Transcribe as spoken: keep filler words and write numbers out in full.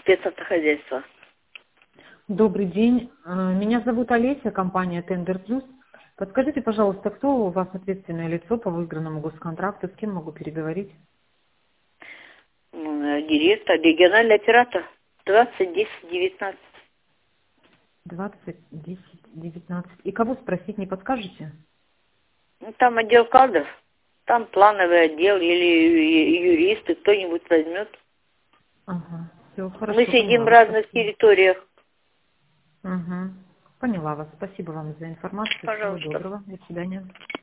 спецавтохозяйства. Добрый день. Э, Меня зовут Олеся, компания Тендер Плюс. Подскажите, пожалуйста, кто у вас ответственное лицо по выигранному госконтракту, с кем могу переговорить? М, э, Директор, региональный оператор. двадцать десять девятнадцать. двадцать десять девятнадцать. И кого спросить, не подскажете? Ну, там отдел кадров. Там плановый отдел или ю- юристы, кто-нибудь возьмет. Ага, все, Мы хорошо, сидим поняла в вас. разных Спасибо. территориях. Угу. Поняла вас. Спасибо вам за информацию. Всего Пожалуйста. доброго. До свидания.